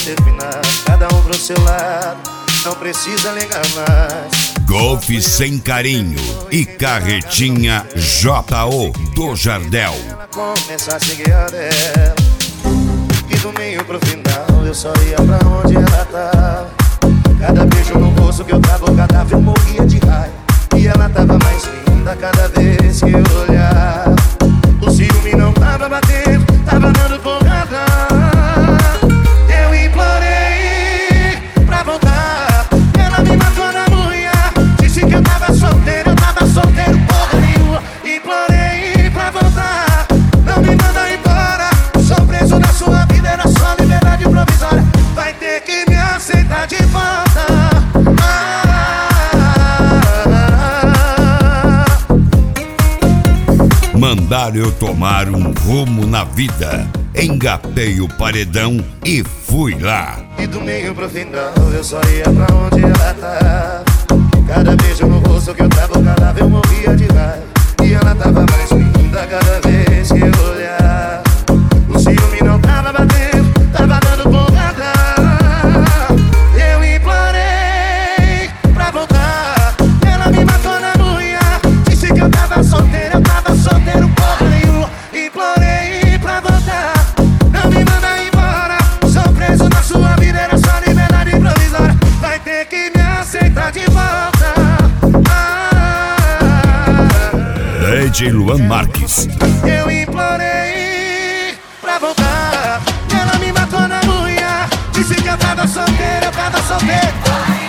terminar, cada um pro seu lado, não precisa ligar mais. Golfe Sem Carinho e Carretinha J.O. do Jardel. Ela começa a seguir a dela, e do meio pro final eu só ia pra onde ela tava. Cada beijo no rosto que eu tava, o cadáver eu morria de raiva. E ela tava mais linda cada vez que eu olhava. O ciúme não tava batendo, tava dando porrada. Eu implorei pra voltar, ela me matou na unha. Disse que eu tava solteiro, porra nenhuma. Implorei pra voltar, não me manda embora. Sou preso na sua vida, era só liberdade provisória. Vai ter que me aceitar de volta. Mandaram eu tomar um rumo na vida. Engatei o paredão e fui lá. E do meio pro final eu só ia pra onde ela tava. Cada beijo no rosto que eu tava, o cadáver eu morria de raiva. E ela tava mais linda cada vez que eu olhava. O ciúme não tava batendo, tava dando porrada. Eu implorei pra voltar, ela me matou na unha. Disse que eu tava solteiro, porra nenhuma. Implorei pra voltar, não me manda embora. Sou preso na sua vida, era só liberdade provisória. Vai ter que me aceitar de volta. DJ Luan Marques. Eu implorei pra voltar, ela me matou na unha. Disse que eu tava solteiro,